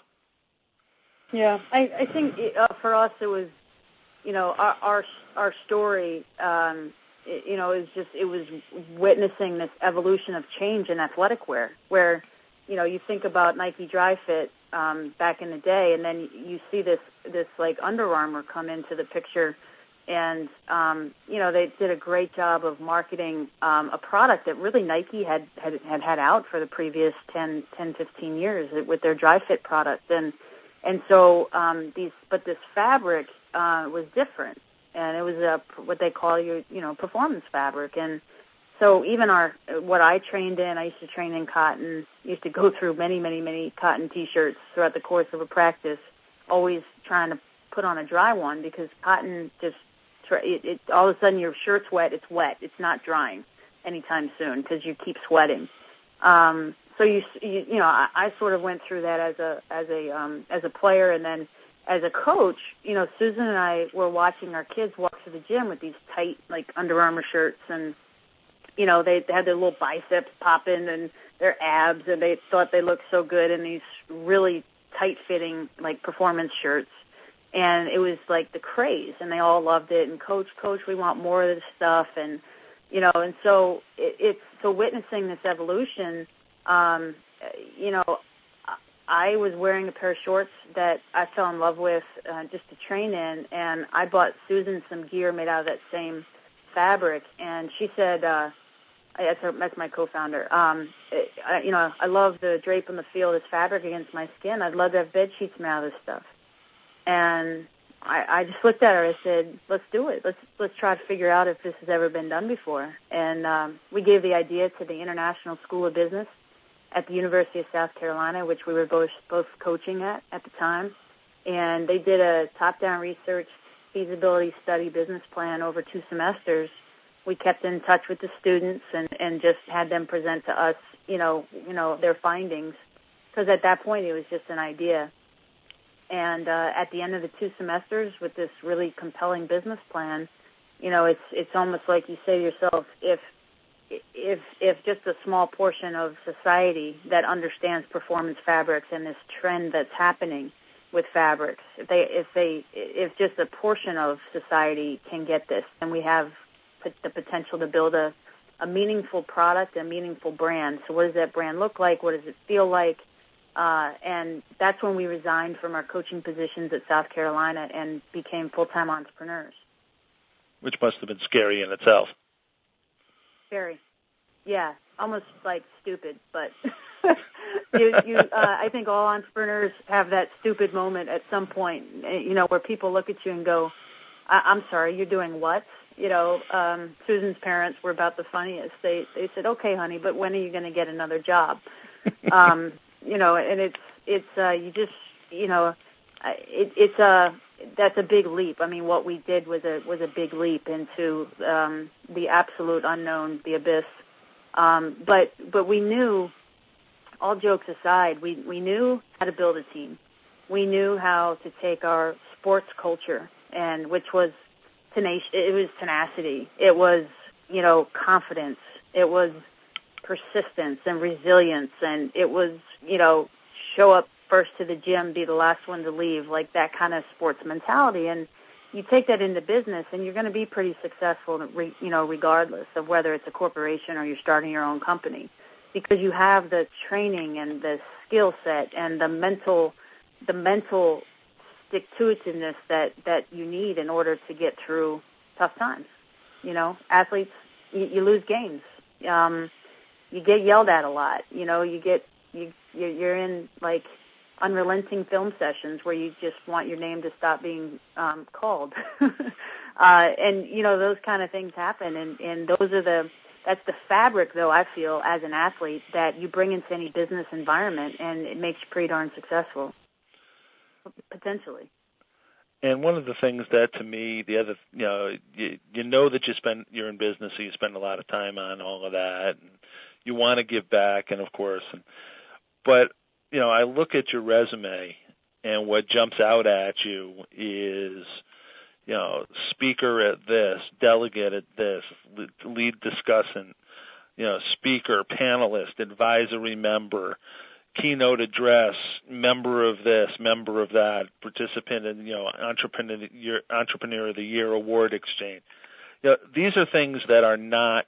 Yeah, I, I think it, uh, for us it was, you know, our our, our story, um, it, you know, is just it was witnessing this evolution of change in athletic wear, where, you know, you think about Nike Dry Fit um, back in the day, and then you see this this like Under Armour come into the picture. And, um, you know, they did a great job of marketing um, a product that really Nike had, had had had out for the previous ten, ten, fifteen years with their Dry Fit product. And and so um, these, but this fabric uh, was different, and it was a, what they call your, you know, performance fabric. And so even our, what I trained in, I used to train in cotton, used to go through many, many, many cotton T-shirts throughout the course of a practice, always trying to put on a dry one because cotton just, It, it, all of a sudden your shirt's wet, it's wet. It's not drying anytime soon because you keep sweating. Um, so you, you, you know, I, I sort of went through that as a, as a, um, as a player, and then as a coach, you know, Susan and I were watching our kids walk to the gym with these tight, like Under Armour shirts, and you know, they, they had their little biceps popping and their abs, and they thought they looked so good in these really tight-fitting, like performance shirts. And it was like the craze, and they all loved it. And coach, coach, we want more of this stuff. And, you know, and so it, it's, so witnessing this evolution, um, you know, I was wearing a pair of shorts that I fell in love with uh, just to train in. And I bought Susan some gear made out of that same fabric. And she said, uh, That's, a, that's my co-founder. Um, I, you know, I love the drape on the field as fabric against my skin. I'd love to have bed sheets made out of this stuff. And I, I just looked at her. I said, "Let's do it. Let's let's try to figure out if this has ever been done before." And um, we gave the idea to the International School of Business at the University of South Carolina, which we were both both coaching at at the time. And they did a top-down research feasibility study business plan over two semesters. We kept in touch with the students and, and just had them present to us, you know, you know, their findings, because at that point it was just an idea. And uh, at the end of the two semesters, with this really compelling business plan, you know, it's it's almost like you say to yourself, if if if just a small portion of society that understands performance fabrics and this trend that's happening with fabrics, if they if they if just a portion of society can get this, then we have the potential to build a, a meaningful product, a meaningful brand. So what does that brand look like? What does it feel like? Uh, and that's when we resigned from our coaching positions at South Carolina and became full-time entrepreneurs. Which must have been scary in itself. Very. Yeah, almost like stupid, but you, you, uh, I think all entrepreneurs have that stupid moment at some point, you know, where people look at you and go, I- I'm sorry, you're doing what? You know, um, Susan's parents were about the funniest. They they said, okay, honey, but when are you going to get another job? um, you know, and it's it's uh, you just you know, it, it's a that's a big leap. I mean, what we did was a was a big leap into um, the absolute unknown, the abyss. Um, but but we knew, all jokes aside, we we knew how to build a team. We knew how to take our sports culture, and which was tenacious. It was tenacity. It was, you know, confidence. It was persistence and resilience. And it was, you know, show up first to the gym, be the last one to leave, like that kind of sports mentality. And you take that into business, and you're going to be pretty successful, you know, regardless of whether it's a corporation or you're starting your own company, because you have the training and the skill set and the mental, the mental stick-to-itiveness that, that you need in order to get through tough times. You know, athletes, you, you lose games. Um, you get yelled at a lot. You know, you get, you, you're in, like, unrelenting film sessions where you just want your name to stop being um, called. uh, and, you know, those kind of things happen. And, and those are the, that's the fabric, though, I feel, as an athlete, that you bring into any business environment, and it makes you pretty darn successful. Potentially. And one of the things that, to me, the other, you know, you, you know that you spend, you're in business, so you spend a lot of time on all of that, and you want to give back, and of course, and, but, you know, I look at your resume, and what jumps out at you is, you know, speaker at this, delegate at this, lead discussant, you know, speaker, panelist, advisory member, keynote address, member of this, member of that, participant in, you know, entrepreneur, entrepreneur of the year award exchange. You know, these are things that are not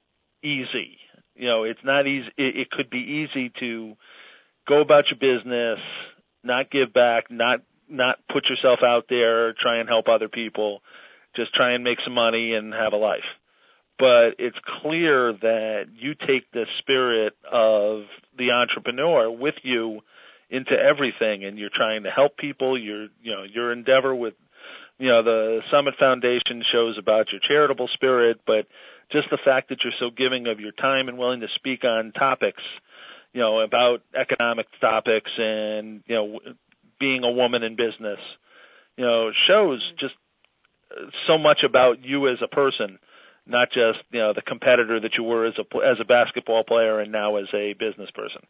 easy. You know, it's not easy. It, it could be easy to go about your business, not give back, not not put yourself out there, try and help other people, just try and make some money and have a life. But it's clear that you take the spirit of the entrepreneur with you into everything, and you're trying to help people. You're, you know, your endeavor with, you know, the Summit Foundation shows about your charitable spirit, but just the fact that you're so giving of your time and willing to speak on topics, you know, about economic topics and, you know, being a woman in business, you know, shows just so much about you as a person. Not just, you know, the competitor that you were as a as a basketball player and now as a business person.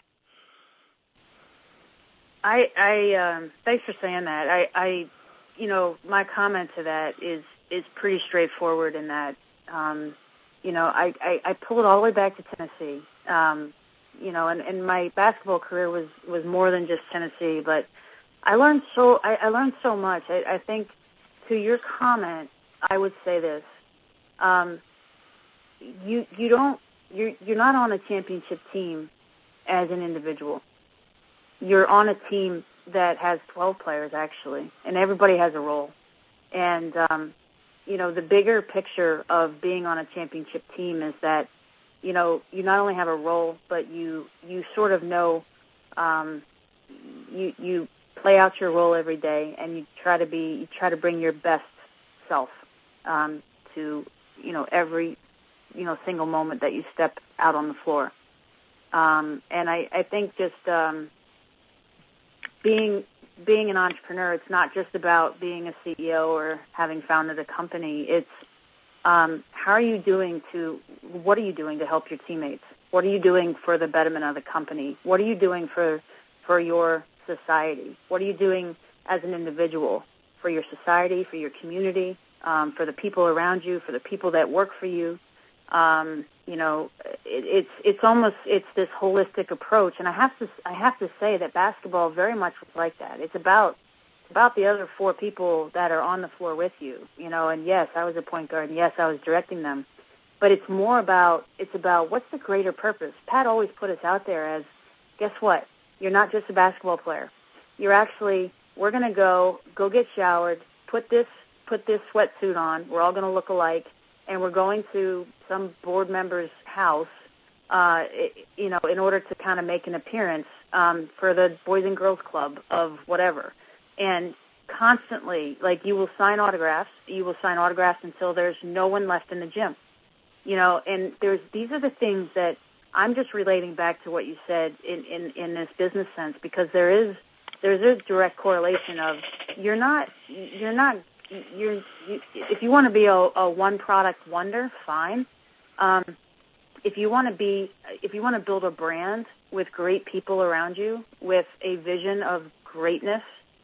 I, I um, thanks for saying that. I, I, you know, my comment to that is is pretty straightforward in that, um, you know, I, I, I pull it all the way back to Tennessee. Um, you know, and, and my basketball career was, was more than just Tennessee, but I learned so I, I learned so much. I, I think to your comment, I would say this. Um, you you don't you're you're not on a championship team as an individual. You're on a team that has twelve players actually, and everybody has a role. And um, you know, the bigger picture of being on a championship team is that you know, you not only have a role, but you you sort of know, um, you you play out your role every day, and you try to be you try to bring your best self um, to you know every you know single moment that you step out on the floor. Um, and I, I think just um, being being an entrepreneur, it's not just about being a C E O or having founded a company. It's um, how are you doing to, what are you doing to help your teammates? What are you doing for the betterment of the company? What are you doing for for your society? What are you doing as an individual for your society, for your community, um, for the people around you, for the people that work for you? Um, you know, it, it's it's almost it's this holistic approach, and I have to I have to say that basketball very much was like that. It's about it's about the other four people that are on the floor with you, you know. And yes, I was a point guard, and yes, I was directing them, but it's more about it's about what's the greater purpose. Pat always put us out there as, guess what? You're not just a basketball player. You're actually we're gonna go go get showered, put this put this sweatsuit on. We're all gonna look alike. And we're going to some board member's house, uh, you know, in order to kind of make an appearance um, for the Boys and Girls Club of whatever. And constantly, like, you will sign autographs. You will sign autographs until there's no one left in the gym. You know, and there's these are the things that I'm just relating back to what you said in, in, in this business sense, because there is there's a direct correlation of you're not you're not You're, you, if you want to be a, a one-product wonder, fine. Um, if you want to be, if you want to build a brand with great people around you, with a vision of greatness,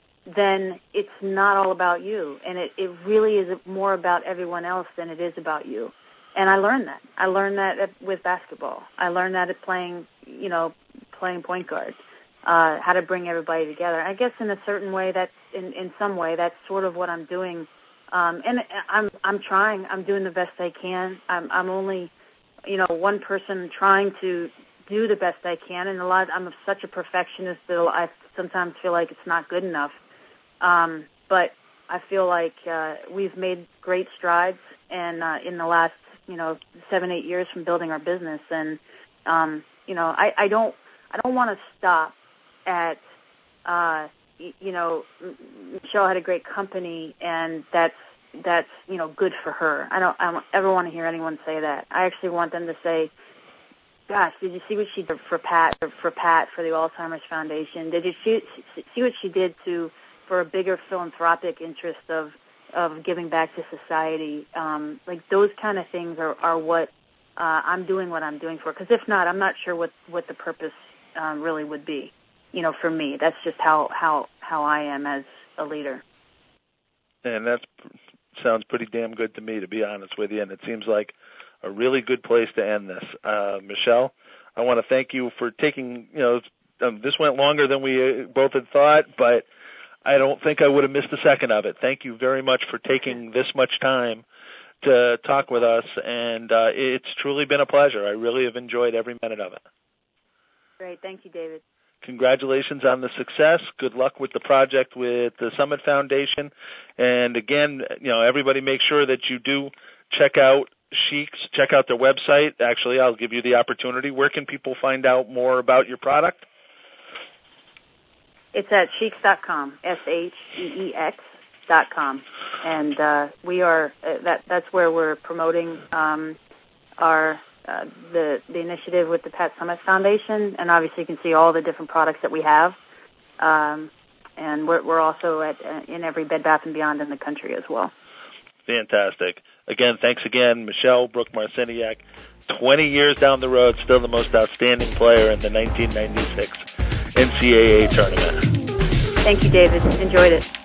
then it's not all about you, and it, it really is more about everyone else than it is about you. And I learned that. I learned that at, with basketball. I learned that at playing, you know, playing point guard. Uh, how to bring everybody together. I guess in a certain way, that's in, in some way, that's sort of what I'm doing. Um, and I'm I'm trying. I'm doing the best I can. I'm I'm only, you know, one person trying to do the best I can. And a lot, I'm such a perfectionist that I sometimes feel like it's not good enough. Um, but I feel like uh, we've made great strides, and uh, in the last, you know, seven eight years from building our business. And um, you know, I, I don't I don't want to stop at, uh, you know, Michelle had a great company, and that's, that's you know, good for her. I don't, I don't ever want to hear anyone say that. I actually want them to say, gosh, did you see what she did for Pat, for Pat, for the Alzheimer's Foundation? Did you see, see what she did to, for a bigger philanthropic interest of, of giving back to society? Um, like those kind of things are, are what uh, I'm doing what I'm doing for. Because if not, I'm not sure what, what the purpose um, really would be. You know, for me, that's just how, how, how I am as a leader. And that sounds pretty damn good to me, to be honest with you. And it seems like a really good place to end this. Uh, Michelle, I want to thank you for taking, you know, um, this went longer than we both had thought, but I don't think I would have missed a second of it. Thank you very much for taking this much time to talk with us. And uh, it's truly been a pleasure. I really have enjoyed every minute of it. Great. Thank you, David. Congratulations on the success. Good luck with the project with the Summit Foundation. And again, you know, everybody make sure that you do check out Sheiks, check out their website. Actually, I'll give you the opportunity. Where can people find out more about your product? It's at sheiks dot com, S H E E X dot com. And uh, we are, uh, that, that's where we're promoting um, our Uh, the the initiative with the Pat Summitt Foundation, and obviously you can see all the different products that we have. Um, and we're, we're also at uh, in every Bed Bath and Beyond in the country as well. Fantastic. Again, thanks again, Michelle Brook-Marciniak. twenty years down the road, still the most outstanding player in the nineteen ninety-six N C double A tournament. Thank you, David. Enjoyed it.